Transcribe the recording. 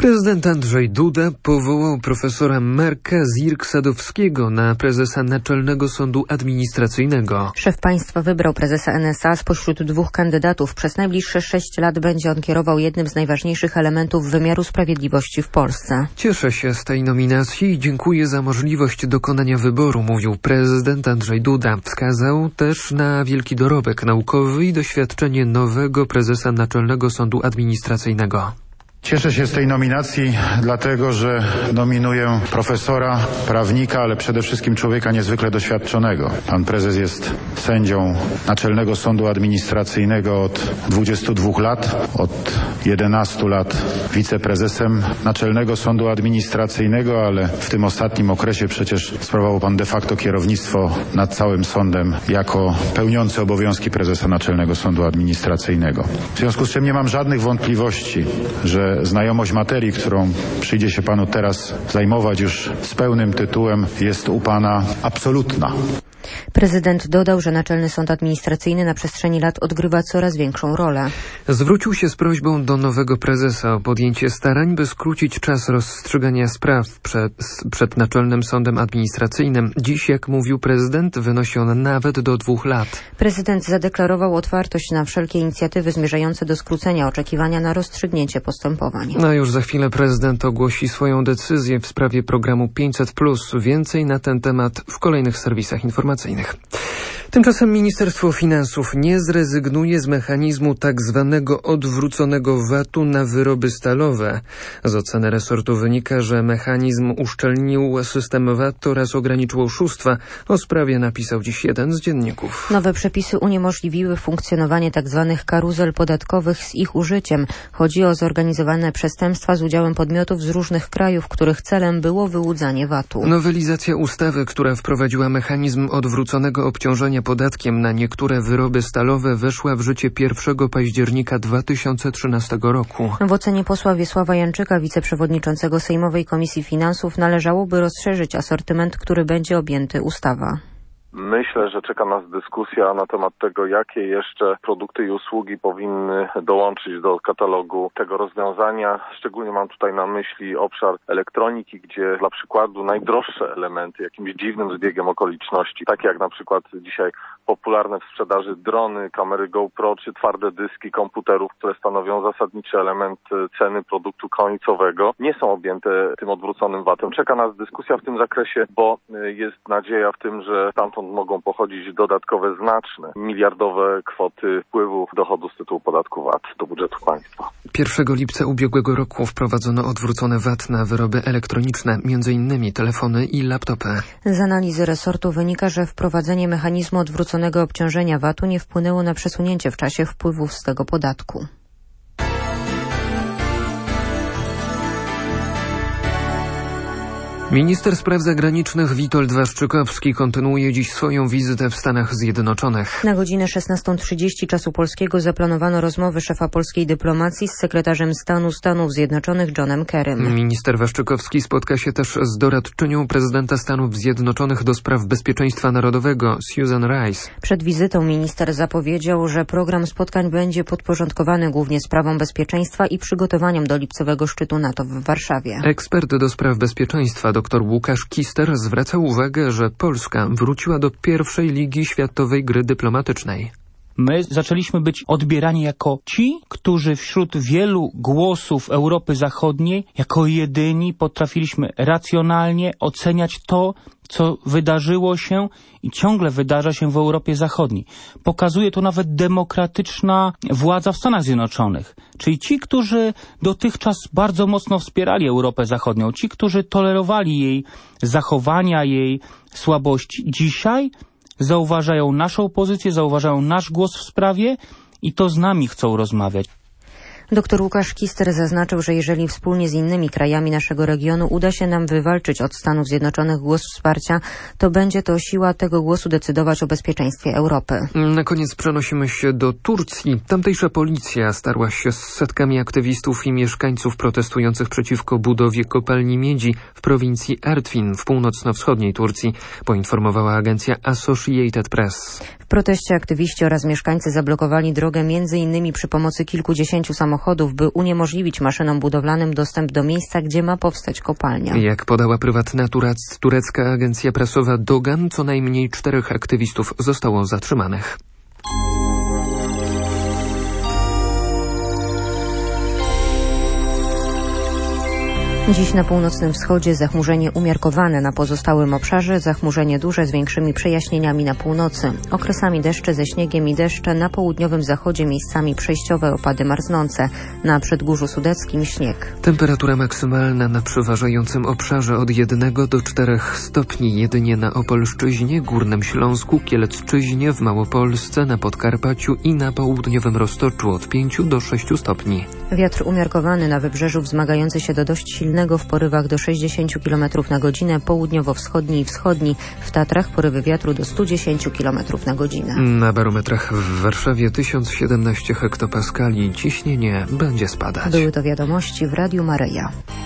Prezydent Andrzej Duda powołał profesora Marka Zirk-Sadowskiego na prezesa Naczelnego Sądu Administracyjnego. Szef państwa wybrał prezesa NSA spośród 2 kandydatów. Przez najbliższe 6 lat będzie on kierował jednym z najważniejszych elementów wymiaru sprawiedliwości w Polsce. Cieszę się z tej nominacji i dziękuję za możliwość dokonania wyboru, mówił prezydent Andrzej Duda. Wskazał też na wielki dorobek naukowy i doświadczenie nowego prezesa Naczelnego Sądu Administracyjnego. Cieszę się z tej nominacji, dlatego że nominuję profesora, prawnika, ale przede wszystkim człowieka niezwykle doświadczonego. Pan prezes jest sędzią Naczelnego Sądu Administracyjnego od 22 lat, od 11 lat wiceprezesem Naczelnego Sądu Administracyjnego, ale w tym ostatnim okresie przecież sprawował pan de facto kierownictwo nad całym sądem jako pełniący obowiązki prezesa Naczelnego Sądu Administracyjnego. W związku z czym nie mam żadnych wątpliwości, że znajomość materii, którą przyjdzie się panu teraz zajmować już z pełnym tytułem, jest u pana absolutna. Prezydent dodał, że Naczelny Sąd Administracyjny na przestrzeni lat odgrywa coraz większą rolę. Zwrócił się z prośbą do nowego prezesa o podjęcie starań, by skrócić czas rozstrzygania spraw przed Naczelnym Sądem Administracyjnym. Dziś, jak mówił prezydent, wynosi on nawet do 2 lat. Prezydent zadeklarował otwartość na wszelkie inicjatywy zmierzające do skrócenia oczekiwania na rozstrzygnięcie postępowań. No już za chwilę prezydent ogłosi swoją decyzję w sprawie programu 500+. Więcej na ten temat w kolejnych serwisach informacyjnych. Tymczasem Ministerstwo Finansów nie zrezygnuje z mechanizmu tak zwanego odwróconego VAT-u na wyroby stalowe. Z oceny resortu wynika, że mechanizm uszczelnił system VAT oraz ograniczył oszustwa. O sprawie napisał dziś jeden z dzienników. Nowe przepisy uniemożliwiły funkcjonowanie tzw. karuzel podatkowych z ich użyciem. Chodzi o zorganizowane przestępstwa z udziałem podmiotów z różnych krajów, których celem było wyłudzanie VAT-u. Nowelizacja ustawy, która wprowadziła mechanizm odwróconego obciążenia podatkiem na niektóre wyroby stalowe, weszła w życie 1 października 2013 roku. W ocenie posła Wiesława Janczyka, wiceprzewodniczącego Sejmowej Komisji Finansów, należałoby rozszerzyć asortyment, który będzie objęty ustawa. Myślę, że czeka nas dyskusja na temat tego, jakie jeszcze produkty i usługi powinny dołączyć do katalogu tego rozwiązania. Szczególnie mam tutaj na myśli obszar elektroniki, gdzie dla przykładu najdroższe elementy jakimś dziwnym zbiegiem okoliczności, takie jak na przykład dzisiaj popularne w sprzedaży drony, kamery GoPro czy twarde dyski komputerów, które stanowią zasadniczy element ceny produktu końcowego, nie są objęte tym odwróconym VAT-em. Czeka nas dyskusja w tym zakresie, bo jest nadzieja w tym, że stamtąd mogą pochodzić dodatkowe, znaczne, miliardowe kwoty wpływów dochodu z tytułu podatku VAT do budżetu państwa. 1 lipca ubiegłego roku wprowadzono odwrócone VAT na wyroby elektroniczne, m.in. telefony i laptopy. Z analizy resortu wynika, że wprowadzenie mechanizmu odwróconego obciążenia VAT-u nie wpłynęło na przesunięcie w czasie wpływów z tego podatku. Minister spraw zagranicznych Witold Waszczykowski kontynuuje dziś swoją wizytę w Stanach Zjednoczonych. Na godzinę 16:30 czasu polskiego zaplanowano rozmowy szefa polskiej dyplomacji z sekretarzem stanu Stanów Zjednoczonych Johnem Kerrym. Minister Waszczykowski spotka się też z doradczynią prezydenta Stanów Zjednoczonych do spraw bezpieczeństwa narodowego Susan Rice. Przed wizytą minister zapowiedział, że program spotkań będzie podporządkowany głównie sprawom bezpieczeństwa i przygotowaniom do lipcowego szczytu NATO w Warszawie. Ekspert do spraw bezpieczeństwa dr Łukasz Kister zwraca uwagę, że Polska wróciła do pierwszej ligi światowej gry dyplomatycznej. My zaczęliśmy być odbierani jako ci, którzy wśród wielu głosów Europy Zachodniej jako jedyni potrafiliśmy racjonalnie oceniać to, co wydarzyło się i ciągle wydarza się w Europie Zachodniej. Pokazuje to nawet demokratyczna władza w Stanach Zjednoczonych. Czyli ci, którzy dotychczas bardzo mocno wspierali Europę Zachodnią, ci, którzy tolerowali jej zachowania, jej słabości, dzisiaj zauważają naszą pozycję, zauważają nasz głos w sprawie i to z nami chcą rozmawiać. Dr Łukasz Kister zaznaczył, że jeżeli wspólnie z innymi krajami naszego regionu uda się nam wywalczyć od Stanów Zjednoczonych głos wsparcia, to będzie to siła tego głosu decydować o bezpieczeństwie Europy. Na koniec przenosimy się do Turcji. Tamtejsza policja starła się z setkami aktywistów i mieszkańców protestujących przeciwko budowie kopalni miedzi w prowincji Artvin w północno-wschodniej Turcji, poinformowała agencja Associated Press. W proteście aktywiści oraz mieszkańcy zablokowali drogę m.in. przy pomocy kilkudziesięciu samochodów, by uniemożliwić maszynom budowlanym dostęp do miejsca, gdzie ma powstać kopalnia. Jak podała prywatna turecka agencja prasowa Dogan, co najmniej 4 aktywistów zostało zatrzymanych. Dziś na północnym wschodzie zachmurzenie umiarkowane, na pozostałym obszarze zachmurzenie duże z większymi przejaśnieniami na północy. Okresami deszcze ze śniegiem i deszcze, na południowym zachodzie miejscami przejściowe opady marznące, na Przedgórzu Sudeckim śnieg. Temperatura maksymalna na przeważającym obszarze od 1 do 4 stopni, jedynie na Opolszczyźnie, Górnym Śląsku, Kielecczyźnie, w Małopolsce, na Podkarpaciu i na południowym Roztoczu od 5 do 6 stopni. Wiatr umiarkowany na wybrzeżu, wzmagający się do dość silnego w porywach do 60 km na godzinę, południowo-wschodni i wschodni. W Tatrach porywy wiatru do 110 km na godzinę. Na barometrach w Warszawie 1017 hektopaskali. Ciśnienie będzie spadać. Były to wiadomości w Radiu Maryja.